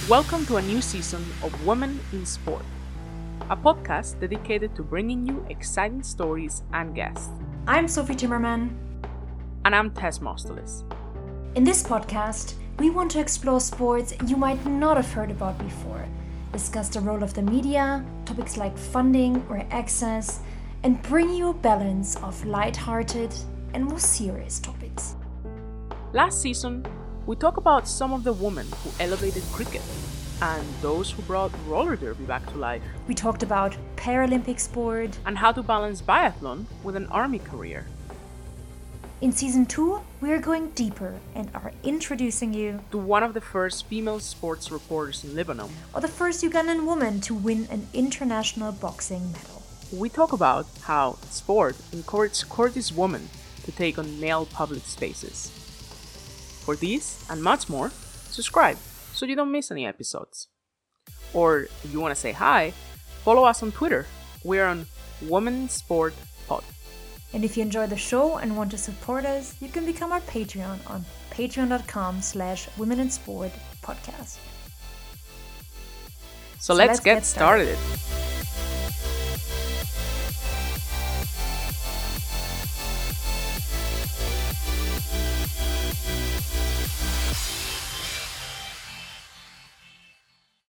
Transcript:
Welcome to a new season of Women in Sport, a podcast dedicated to bringing you exciting stories and guests. I'm Sophie Timmerman. And I'm Tess Mostelis. In this podcast, we want to explore sports you might not have heard about before, discuss the role of the media, topics like funding or access, and bring you a balance of light-hearted and more serious topics. Last season, we talked about some of the women who elevated cricket and those who brought roller derby back to life. We talked about Paralympic sport and how to balance biathlon with an army career. In Season 2, we are going deeper and are introducing you to one of the first female sports reporters in Lebanon, or the first Ugandan woman to win an international boxing medal. We talk about how sport encourages women to take on male public spaces. For these and much more, subscribe so you don't miss any episodes. Or if you want to say hi, follow us on Twitter. We're on Women in Sport Pod. And if you enjoy the show and want to support us, you can become our Patreon on patreon.com/Women in Sport Podcast. So let's get started.